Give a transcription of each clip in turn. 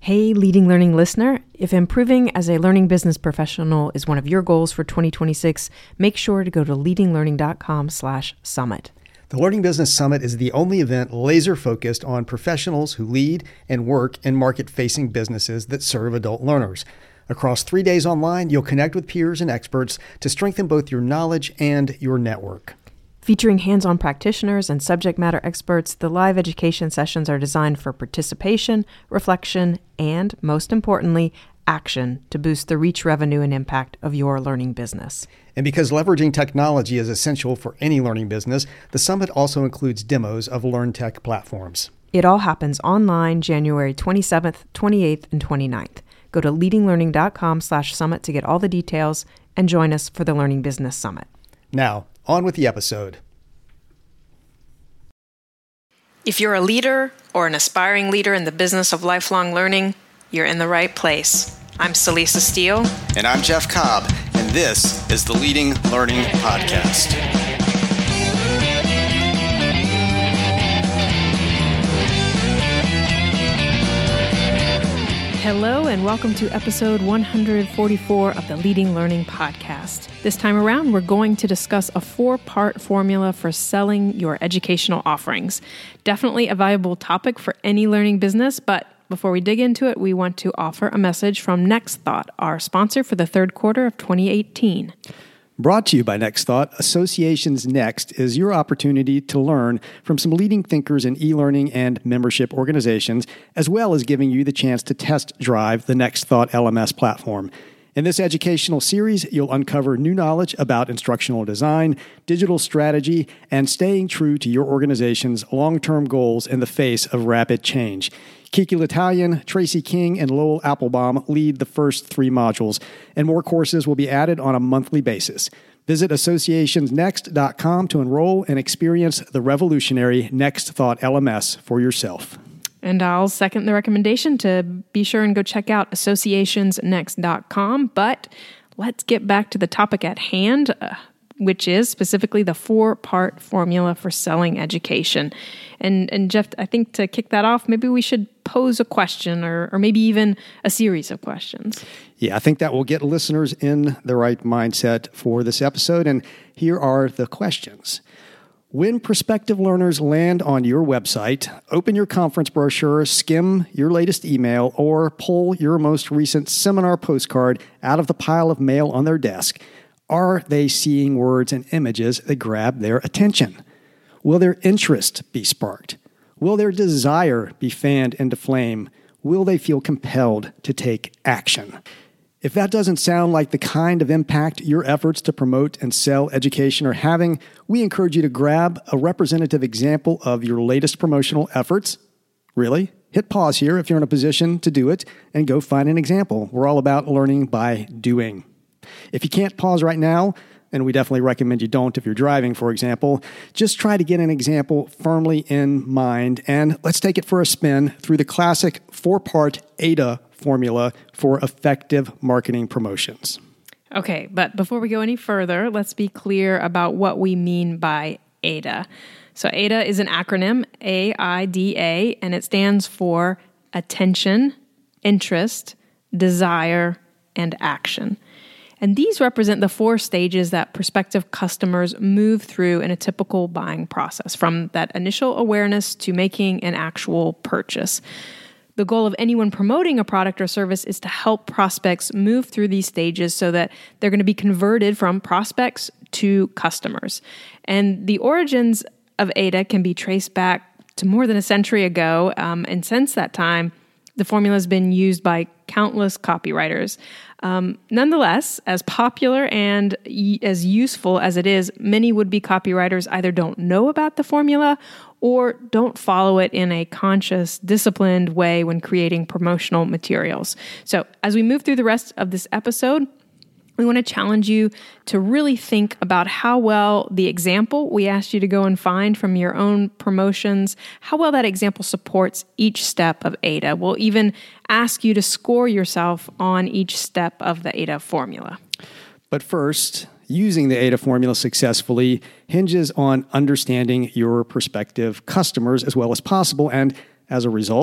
Hey, Leading Learning listener, if improving as a learning business professional is one of your goals for 2026, make sure to go to leadinglearning.com/summit. The Learning Business Summit is the only event laser-focused on professionals who lead and work in market-facing businesses that serve adult learners. Across 3 days online, you'll connect with peers and experts to strengthen both your knowledge and your network. Featuring hands-on practitioners and subject matter experts, the live education sessions are designed for participation, reflection, and, most importantly, action to boost the reach, revenue, and impact of your learning business. And because leveraging technology is essential for any learning business, the summit also includes demos of LearnTech platforms. It all happens online January 27th, 28th, and 29th. Go to leadinglearning.com/summit to get all the details and join us for the Learning Business Summit. Now, on with the episode. If you're a leader or an aspiring leader in the business of lifelong learning, you're in the right place. I'm Celisa Steele. And I'm Jeff Cobb, and this is the Leading Learning Podcast. Hello and welcome to episode 144 of the Leading Learning Podcast. This time around, we're going to discuss a 4-part formula for selling your educational offerings. Definitely a valuable topic for any learning business, but before we dig into it, we want to offer a message from NextThought, our sponsor for the third quarter of 2018. Brought to you by NextThought, Associations Next is your opportunity to learn from some leading thinkers in e-learning and membership organizations, as well as giving you the chance to test drive the NextThought LMS platform. In this educational series, you'll uncover new knowledge about instructional design, digital strategy, and staying true to your organization's long-term goals in the face of rapid change. Kiki L'Italian, Tracy King, and Lowell Applebaum lead the first 3 modules, and more courses will be added on a monthly basis. Visit associationsnext.com to enroll and experience the revolutionary NextThought LMS for yourself. And I'll second the recommendation to be sure and go check out associationsnext.com. But let's get back to the topic at hand, which is specifically the 4-part formula for selling education. And Jeff, I think to kick that off, maybe we should pose a question or maybe even a series of questions. Yeah, I think that will get listeners in the right mindset for this episode. And here are the questions. When prospective learners land on your website, open your conference brochure, skim your latest email, or pull your most recent seminar postcard out of the pile of mail on their desk, are they seeing words and images that grab their attention? Will their interest be sparked? Will their desire be fanned into flame? Will they feel compelled to take action? If that doesn't sound like the kind of impact your efforts to promote and sell education are having, we encourage you to grab a representative example of your latest promotional efforts. Really? Hit pause here if you're in a position to do it and go find an example. We're all about learning by doing. If you can't pause right now, and we definitely recommend you don't if you're driving, for example, just try to get an example firmly in mind, and let's take it for a spin through the classic 4-part AIDA formula for effective marketing promotions. Okay, but before we go any further, let's be clear about what we mean by AIDA. So AIDA is an acronym, AIDA, and it stands for attention, interest, desire, and action. And these represent the 4 stages that prospective customers move through in a typical buying process, from that initial awareness to making an actual purchase. The goal of anyone promoting a product or service is to help prospects move through these stages so that they're going to be converted from prospects to customers. And the origins of AIDA can be traced back to more than a century ago, and since that time, the formula has been used by countless copywriters. Nonetheless, as popular and as useful as it is, many would-be copywriters either don't know about the formula or don't follow it in a conscious, disciplined way when creating promotional materials. So as we move through the rest of this episode, we want to challenge you to really think about how well the example we asked you to go and find from your own promotions, how well that example supports each step of AIDA. We'll even ask you to score yourself on each step of the AIDA formula. But first, using the AIDA formula successfully hinges on understanding your prospective customers as well as possible, and as a result,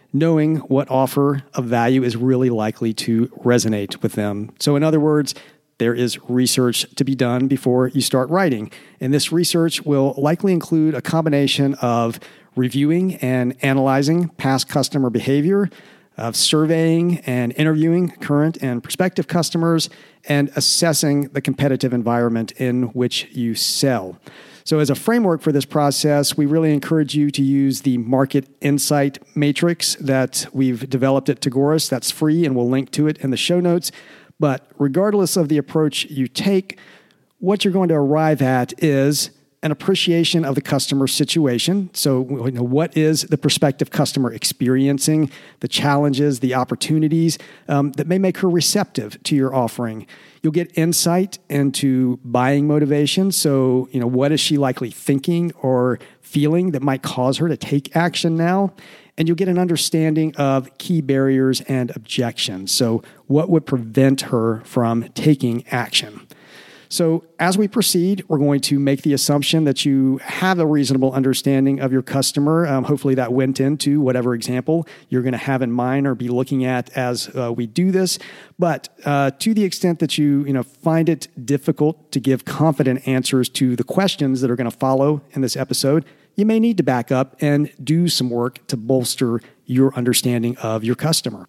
knowing what offer of value is really likely to resonate with them. So in other words, there is research to be done before you start writing. And this research will likely include a combination of reviewing and analyzing past customer behavior, of surveying and interviewing current and prospective customers, and assessing the competitive environment in which you sell. So as a framework for this process, we really encourage you to use the market insight matrix that we've developed at Tagoras. That's free, and we'll link to it in the show notes. But regardless of the approach you take, what you're going to arrive at is an appreciation of the customer situation. So, what is the prospective customer experiencing, the challenges, the opportunities that may make her receptive to your offering. You'll get insight into buying motivation. So, what is she likely thinking or feeling that might cause her to take action now? And you'll get an understanding of key barriers and objections. So, what would prevent her from taking action? So as we proceed, we're going to make the assumption that you have a reasonable understanding of your customer. Hopefully that went into whatever example you're going to have in mind or be looking at as we do this. But to the extent that you find it difficult to give confident answers to the questions that are going to follow in this episode, you may need to back up and do some work to bolster your understanding of your customer.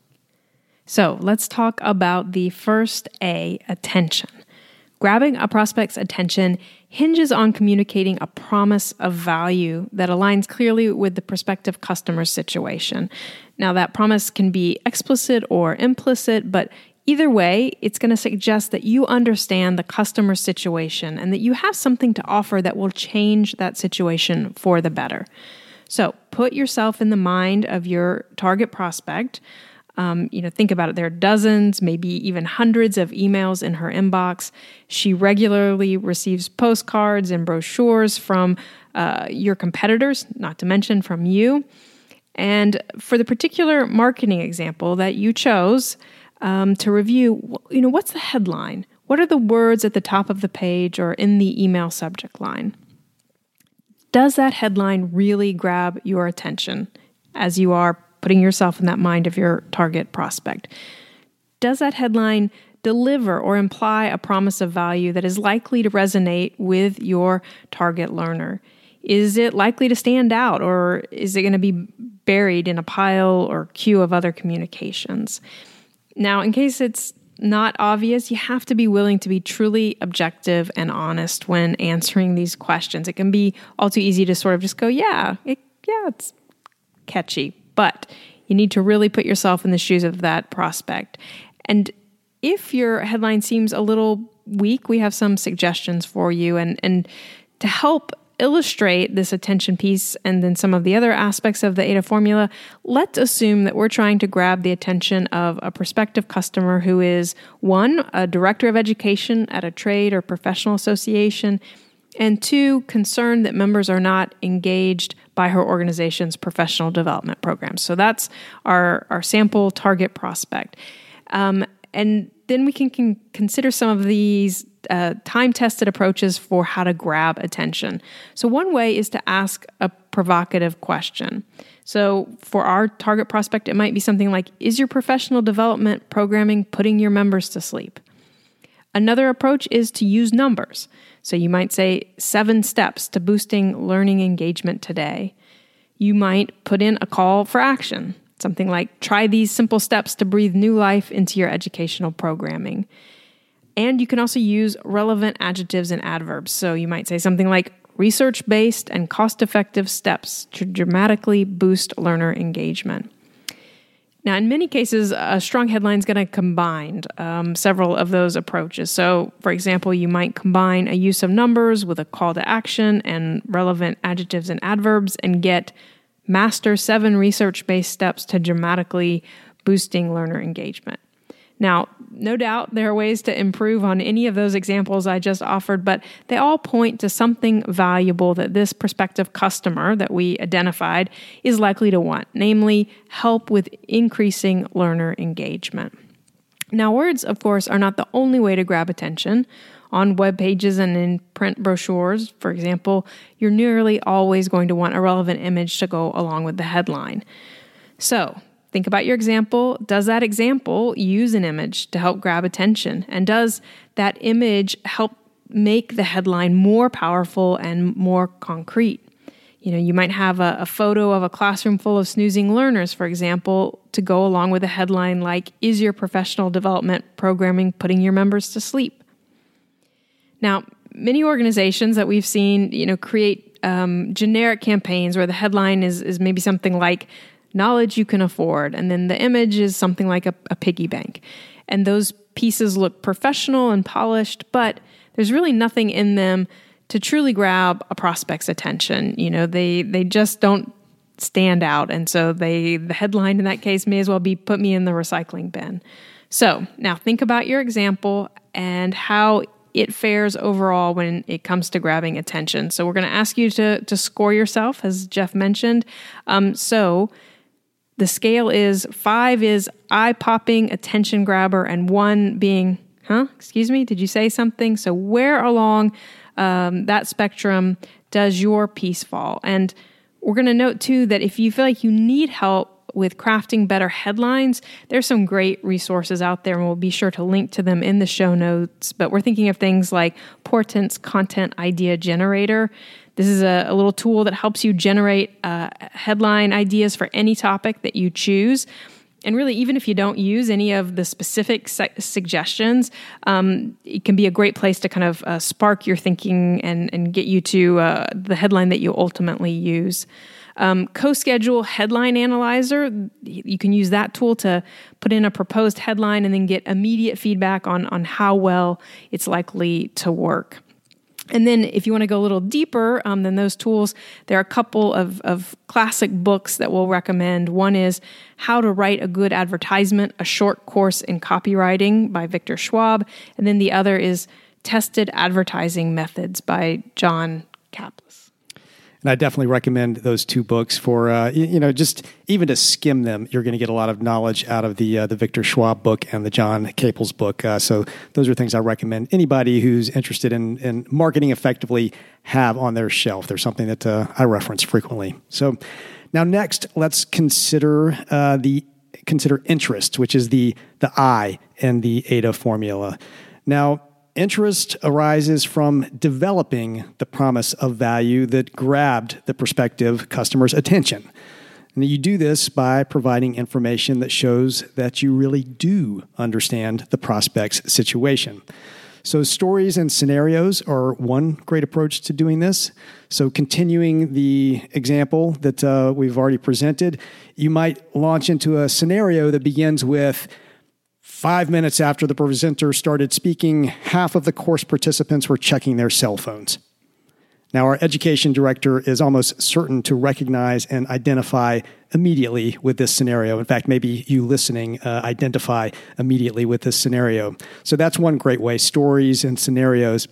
So let's talk about the first A, attention. Grabbing a prospect's attention hinges on communicating a promise of value that aligns clearly with the prospective customer's situation. Now, that promise can be explicit or implicit, but either way, it's going to suggest that you understand the customer's situation and that you have something to offer that will change that situation for the better. So, put yourself in the mind of your target prospect. Think about it. There are dozens, maybe even hundreds of emails in her inbox. She regularly receives postcards and brochures from your competitors, not to mention from you. And for the particular marketing example that you chose to review, what's the headline? What are the words at the top of the page or in the email subject line? Does that headline really grab your attention as you are putting yourself in that mind of your target prospect? Does that headline deliver or imply a promise of value that is likely to resonate with your target learner? Is it likely to stand out, or is it going to be buried in a pile or queue of other communications? Now, in case it's not obvious, you have to be willing to be truly objective and honest when answering these questions. It can be all too easy to sort of just go, it's catchy. But you need to really put yourself in the shoes of that prospect. And if your headline seems a little weak, we have some suggestions for you. And to help illustrate this attention piece and then some of the other aspects of the AIDA formula, let's assume that we're trying to grab the attention of a prospective customer who is, one, a director of education at a trade or professional association, and two, concerned that members are not engaged by her organization's professional development programs. So that's our sample target prospect. And then we can consider some of these time-tested approaches for how to grab attention. So one way is to ask a provocative question. So for our target prospect, it might be something like, is your professional development programming putting your members to sleep? Another approach is to use numbers. So you might say 7 steps to boosting learning engagement today. You might put in a call for action, something like try these simple steps to breathe new life into your educational programming. And you can also use relevant adjectives and adverbs. So you might say something like research-based and cost-effective steps to dramatically boost learner engagement. Now, in many cases, a strong headline is going to combine several of those approaches. So, for example, you might combine a use of numbers with a call to action and relevant adjectives and adverbs and get master 7 research-based steps to dramatically boosting learner engagement. Now, no doubt there are ways to improve on any of those examples I just offered, but they all point to something valuable that this prospective customer that we identified is likely to want, namely help with increasing learner engagement. Now, words, of course, are not the only way to grab attention. On web pages and in print brochures, for example, you're nearly always going to want a relevant image to go along with the headline. So, think about your example. Does that example use an image to help grab attention? And does that image help make the headline more powerful and more concrete? You might have a photo of a classroom full of snoozing learners, for example, to go along with a headline like, "Is your professional development programming putting your members to sleep?" Now, many organizations that we've seen, create generic campaigns where the headline is maybe something like "Knowledge you can afford," and then the image is something like a piggy bank. And those pieces look professional and polished, but there's really nothing in them to truly grab a prospect's attention. They just don't stand out. And so the headline in that case may as well be "Put me in the recycling bin." So now think about your example and how it fares overall when it comes to grabbing attention. So we're going to ask you to score yourself, as Jeff mentioned. So the scale is 5 is eye-popping, attention grabber, and 1 being, excuse me, did you say something? So where along that spectrum does your piece fall? And we're going to note, too, that if you feel like you need help with crafting better headlines, there's some great resources out there, and we'll be sure to link to them in the show notes. But we're thinking of things like Portent's Content Idea Generator. This is a little tool that helps you generate headline ideas for any topic that you choose. And really, even if you don't use any of the specific suggestions, it can be a great place to kind of spark your thinking and get you to the headline that you ultimately use. CoSchedule Headline Analyzer, you can use that tool to put in a proposed headline and then get immediate feedback on how well it's likely to work. And then if you want to go a little deeper than those tools, there are a couple of classic books that we'll recommend. One is How to Write a Good Advertisement, a Short Course in Copywriting by Victor Schwab. And then the other is Tested Advertising Methods by John Kaplan. And I definitely recommend those 2 books for, just even to skim them. You're going to get a lot of knowledge out of the Victor Schwab book and the John Kaplan book. So those are things I recommend anybody who's interested in marketing effectively have on their shelf. There's something that I reference frequently. So now next, let's consider interest, which is the I in the AIDA formula. Now, interest arises from developing the promise of value that grabbed the prospective customer's attention. And you do this by providing information that shows that you really do understand the prospect's situation. So stories and scenarios are one great approach to doing this. So continuing the example that we've already presented, you might launch into a scenario that begins with 5 minutes after the presenter started speaking, half of the course participants were checking their cell phones. Now, our education director is almost certain to recognize and identify immediately with this scenario. In fact, maybe you listening identify immediately with this scenario. So that's one great way, stories and scenarios.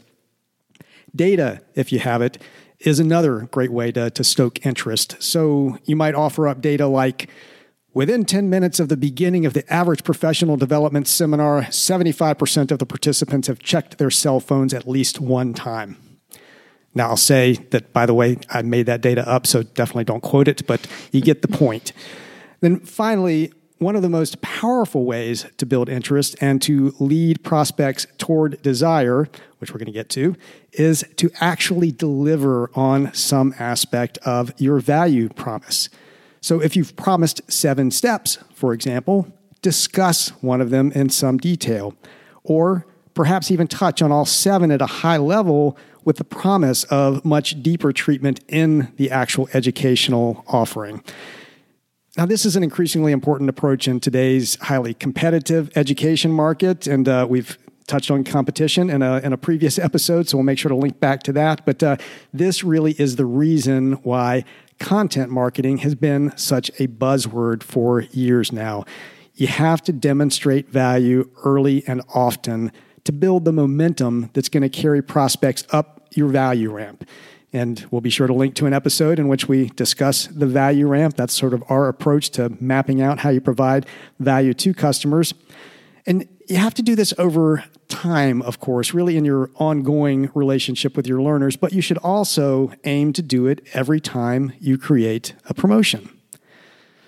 Data, if you have it, is another great way to stoke interest. So you might offer up data like, within 10 minutes of the beginning of the average professional development seminar, 75% of the participants have checked their cell phones at least one time. Now, I'll say that, by the way, I made that data up, so definitely don't quote it, but you get the point. Then finally, one of the most powerful ways to build interest and to lead prospects toward desire, which we're going to get to, is to actually deliver on some aspect of your value promise. So if you've promised 7 steps, for example, discuss one of them in some detail, or perhaps even touch on all 7 at a high level with the promise of much deeper treatment in the actual educational offering. Now, this is an increasingly important approach in today's highly competitive education market, and we've touched on competition in a previous episode, so we'll make sure to link back to that. But this really is the reason why content marketing has been such a buzzword for years now. You have to demonstrate value early and often to build the momentum that's going to carry prospects up your value ramp. And we'll be sure to link to an episode in which we discuss the value ramp. That's sort of our approach to mapping out how you provide value to customers. And you have to do this over time, of course, really in your ongoing relationship with your learners, but you should also aim to do it every time you create a promotion.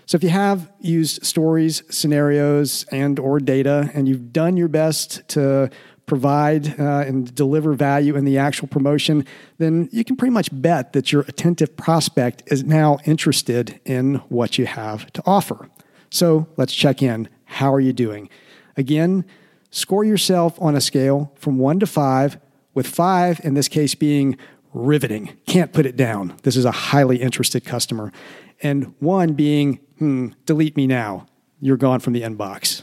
So if you have used stories, scenarios, and or data, and you've done your best to provide and deliver value in the actual promotion, then you can pretty much bet that your attentive prospect is now interested in what you have to offer. So let's check in. How are you doing? Again, score yourself on a scale from 1 to 5, with 5 in this case being riveting. Can't put it down. This is a highly interested customer. And 1 being, delete me now. You're gone from the inbox.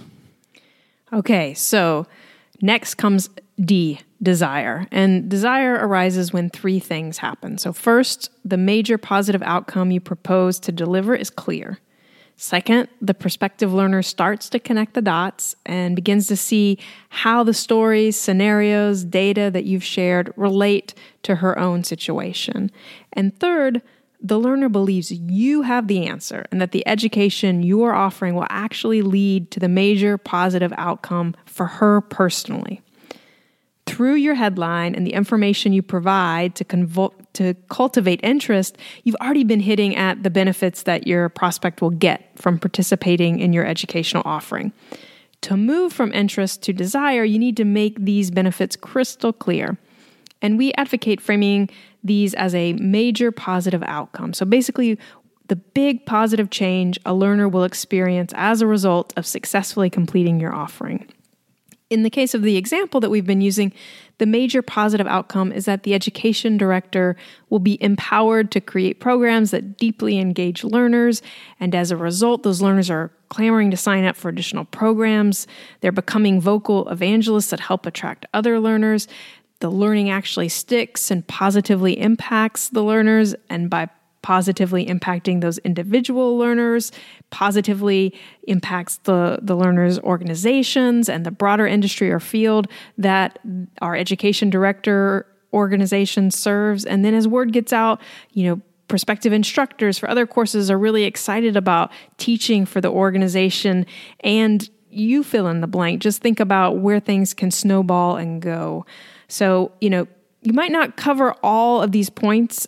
Okay, so next comes D, desire. And desire arises when 3 things happen. So first, the major positive outcome you propose to deliver is clear. Second, the prospective learner starts to connect the dots and begins to see how the stories, scenarios, data that you've shared relate to her own situation. And third, the learner believes you have the answer and that the education you are offering will actually lead to the major positive outcome for her personally. Through your headline and the information you provide to cultivate interest, you've already been hitting at the benefits that your prospect will get from participating in your educational offering. To move from interest to desire, you need to make these benefits crystal clear. And we advocate framing these as a major positive outcome. So basically, the big positive change a learner will experience as a result of successfully completing your offering. In the case of the example that we've been using, the major positive outcome is that the education director will be empowered to create programs that deeply engage learners. And as a result, those learners are clamoring to sign up for additional programs. They're becoming vocal evangelists that help attract other learners. The learning actually sticks and positively impacts the learners. And by positively impacting those individual learners, positively impacts the learners' organizations and the broader industry or field that our education director organization serves. And then as word gets out, prospective instructors for other courses are really excited about teaching for the organization, and you fill in the blank. Just think about where things can snowball and go. So, you might not cover all of these points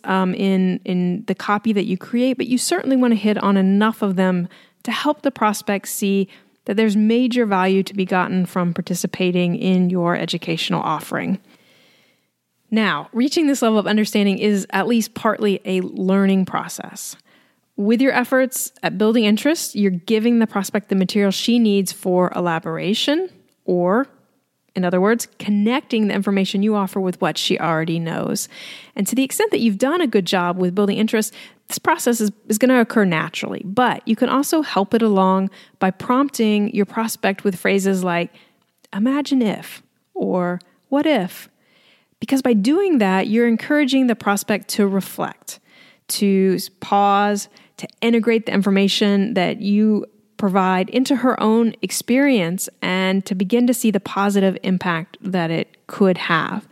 in the copy that you create, but you certainly want to hit on enough of them to help the prospect see that there's major value to be gotten from participating in your educational offering. Now, reaching this level of understanding is at least partly a learning process. With your efforts at building interest, you're giving the prospect the material she needs for elaboration, or in other words, connecting the information you offer with what she already knows. And to the extent that you've done a good job with building interest, this process is going to occur naturally. But you can also help it along by prompting your prospect with phrases like, imagine if, or what if? Because by doing that, you're encouraging the prospect to reflect, to pause, to integrate the information that you provide into her own experience and to begin to see the positive impact that it could have.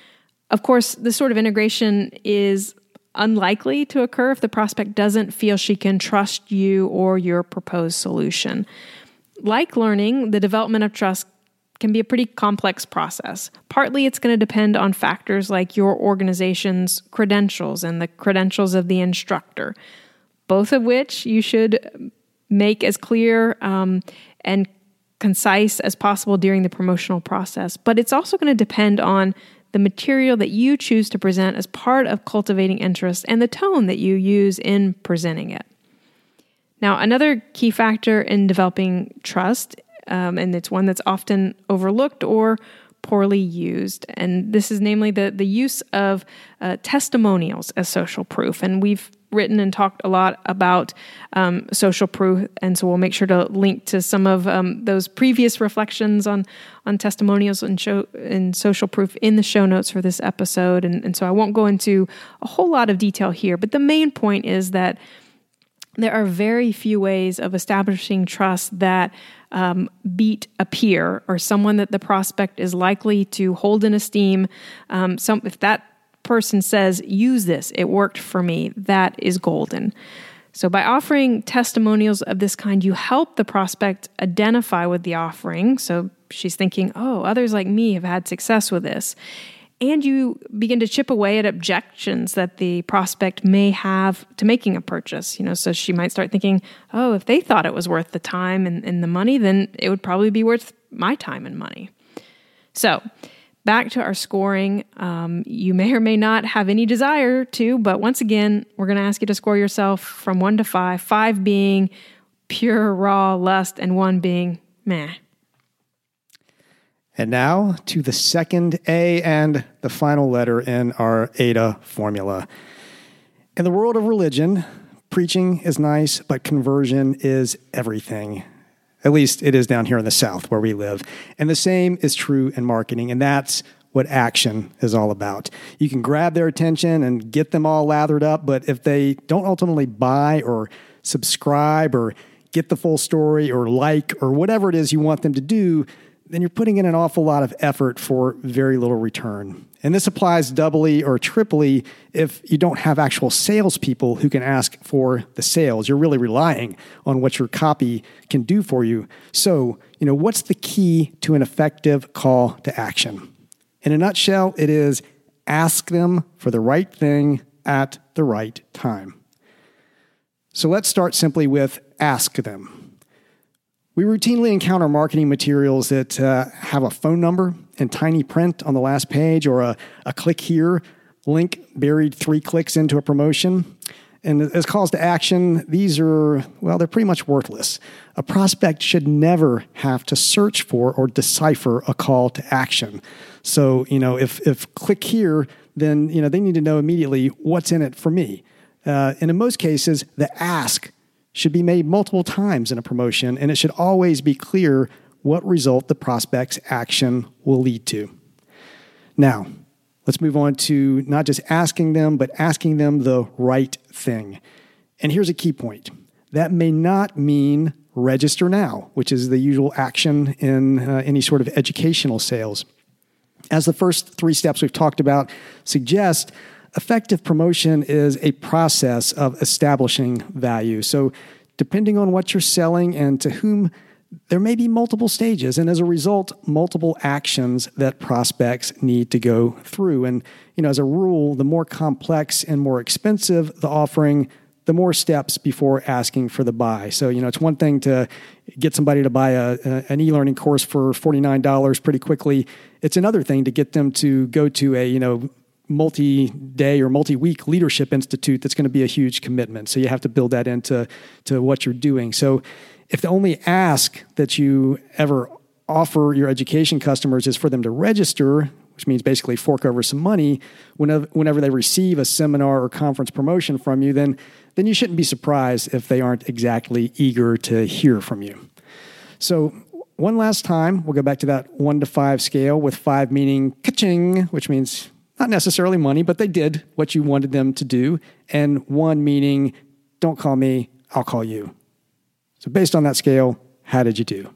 Of course, this sort of integration is unlikely to occur if the prospect doesn't feel she can trust you or your proposed solution. Like learning, the development of trust can be a pretty complex process. Partly it's going to depend on factors like your organization's credentials and the credentials of the instructor, both of which you should make as clear and concise as possible during the promotional process. But it's also going to depend on the material that you choose to present as part of cultivating interest and the tone that you use in presenting it. Now, another key factor in developing trust, and it's one that's often overlooked or poorly used, and this is namely the use of testimonials as social proof. And we've written and talked a lot about social proof, and so we'll make sure to link to some of those previous reflections on testimonials and social proof in the show notes for this episode. And so I won't go into a whole lot of detail here, but the main point is that there are very few ways of establishing trust that beat a peer or someone that the prospect is likely to hold in esteem. If that person says, use this, it worked for me, that is golden. So by offering testimonials of this kind, you help the prospect identify with the offering. So she's thinking, oh, others like me have had success with this. And you begin to chip away at objections that the prospect may have to making a purchase. So she might start thinking, oh, if they thought it was worth the time and the money, then it would probably be worth my time and money. So back to our scoring. You may or may not have any desire to, but once again, we're going to ask you to score yourself from 1 to 5, 5 being pure, raw lust, and 1 being meh. And now to the second A and the final letter in our AIDA formula. In the world of religion, preaching is nice, but conversion is everything. At least it is down here in the South where we live. And the same is true in marketing, and that's what action is all about. You can grab their attention and get them all lathered up, but if they don't ultimately buy or subscribe or get the full story or like or whatever it is you want them to do, then you're putting in an awful lot of effort for very little return. And this applies doubly or triply if you don't have actual salespeople who can ask for the sales. You're really relying on what your copy can do for you. So, what's the key to an effective call to action? In a nutshell, it is ask them for the right thing at the right time. So let's start simply with ask them. We routinely encounter marketing materials that have a phone number in tiny print on the last page or a click here link buried 3 clicks into a promotion. And as calls to action, these are, they're pretty much worthless. A prospect should never have to search for or decipher a call to action. So, if click here, then, they need to know immediately what's in it for me. And in most cases, the ask should be made multiple times in a promotion, and it should always be clear what result the prospect's action will lead to. Now, let's move on to not just asking them, but asking them the right thing. And here's a key point. That may not mean register now, which is the usual action in any sort of educational sales. As the first 3 steps we've talked about suggest, effective promotion is a process of establishing value. So depending on what you're selling and to whom, there may be multiple stages, and as a result, multiple actions that prospects need to go through. And, as a rule, the more complex and more expensive the offering, the more steps before asking for the buy. So, it's one thing to get somebody to buy an e-learning course for $49 pretty quickly. It's another thing to get them to go to a, multi-day or multi-week leadership institute that's going to be a huge commitment. So you have to build that into what you're doing. So if the only ask that you ever offer your education customers is for them to register, which means basically fork over some money whenever they receive a seminar or conference promotion from you, then you shouldn't be surprised if they aren't exactly eager to hear from you. So one last time, we'll go back to that 1 to 5 scale, with 5 meaning ka-ching, which means not necessarily money, but they did what you wanted them to do. And 1 meaning, don't call me, I'll call you. So based on that scale, how did you do?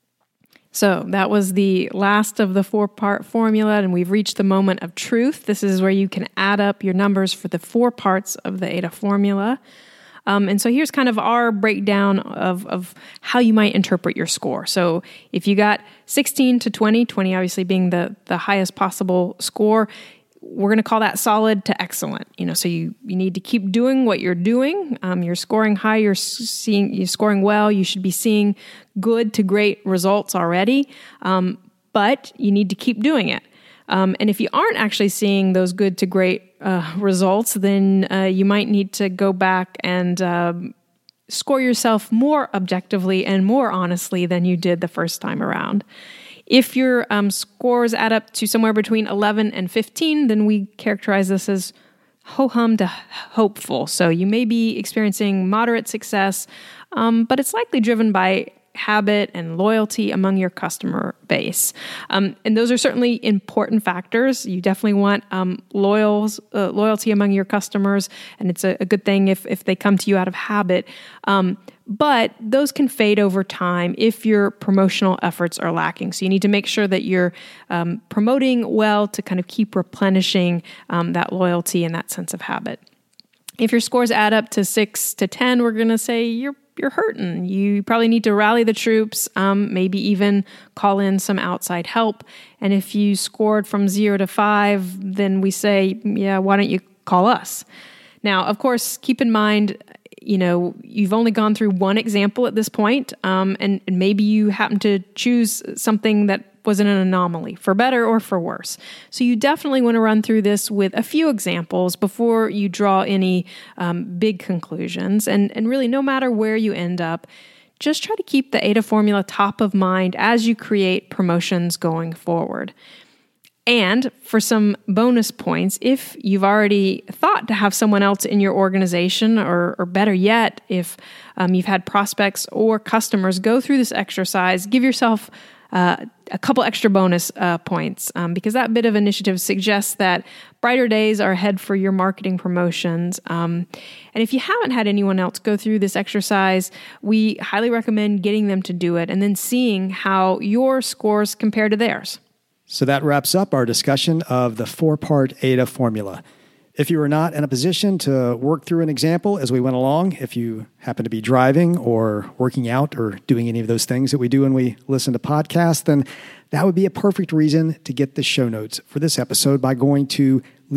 So that was the last of the 4-part formula, and we've reached the moment of truth. This is where you can add up your numbers for the 4 parts of the AIDA formula. And so here's kind of our breakdown of how you might interpret your score. So if you got 16 to 20, 20 obviously being the highest possible score, we're going to call that solid to excellent. So you need to keep doing what you're doing. You're scoring high, you're scoring well. You should be seeing good to great results already, but you need to keep doing it. And if you aren't actually seeing those good to great results, then you might need to go back and score yourself more objectively and more honestly than you did the first time around. If your scores add up to somewhere between 11 and 15, then we characterize this as ho-hum to hopeful. So you may be experiencing moderate success, but it's likely driven by habit and loyalty among your customer base. And those are certainly important factors. You definitely want loyalty among your customers, and it's a good thing if they come to you out of habit. But those can fade over time if your promotional efforts are lacking. So you need to make sure that you're promoting well to kind of keep replenishing that loyalty and that sense of habit. If your scores add up to 6 to 10, we're going to say you're you're hurting. You probably need to rally the troops, maybe even call in some outside help. And if you scored from 0 to 5, then we say, yeah, why don't you call us? Now, of course, keep in mind, you've only gone through one example at this point, and maybe you happen to choose something that wasn't an anomaly, for better or for worse. So you definitely want to run through this with a few examples before you draw any big conclusions. And really, no matter where you end up, just try to keep the AIDA formula top of mind as you create promotions going forward. And for some bonus points, if you've already thought to have someone else in your organization, or better yet, if you've had prospects or customers go through this exercise, give yourself a couple extra bonus points, because that bit of initiative suggests that brighter days are ahead for your marketing promotions. And if you haven't had anyone else go through this exercise, we highly recommend getting them to do it and then seeing how your scores compare to theirs. So that wraps up our discussion of the 4-part AIDA formula. If you are not in a position to work through an example as we went along, if you happen to be driving or working out or doing any of those things that we do when we listen to podcasts, then that would be a perfect reason to get the show notes for this episode by going to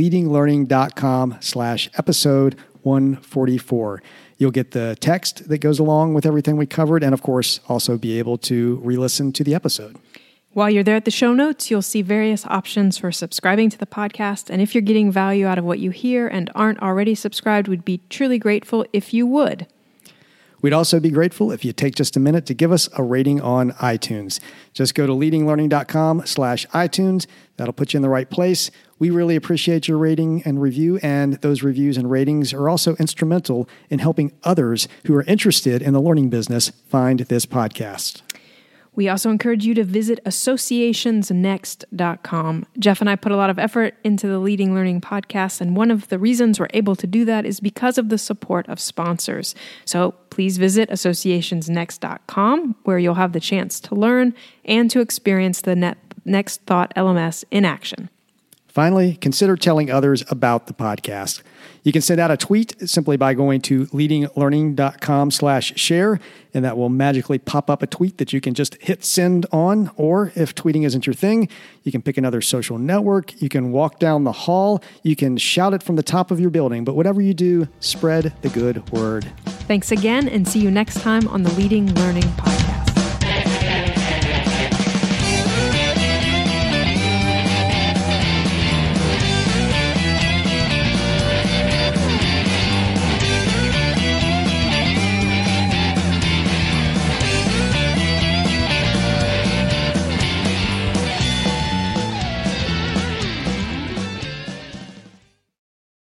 leadinglearning.com/episode 144. You'll get the text that goes along with everything we covered, and of course, also be able to re-listen to the episode. While you're there at the show notes, you'll see various options for subscribing to the podcast. And if you're getting value out of what you hear and aren't already subscribed, we'd be truly grateful if you would. We'd also be grateful if you take just a minute to give us a rating on iTunes. Just go to leadinglearning.com/iTunes. That'll put you in the right place. We really appreciate your rating and review, and those reviews and ratings are also instrumental in helping others who are interested in the learning business find this podcast. We also encourage you to visit associationsnext.com. Jeff and I put a lot of effort into the Leading Learning podcast, and one of the reasons we're able to do that is because of the support of sponsors. So please visit associationsnext.com, where you'll have the chance to learn and to experience the Next Thought LMS in action. Finally, consider telling others about the podcast. You can send out a tweet simply by going to leadinglearning.com/share, and that will magically pop up a tweet that you can just hit send on. Or if tweeting isn't your thing, you can pick another social network. You can walk down the hall. You can shout it from the top of your building. But whatever you do, spread the good word. Thanks again, and see you next time on the Leading Learning Podcast.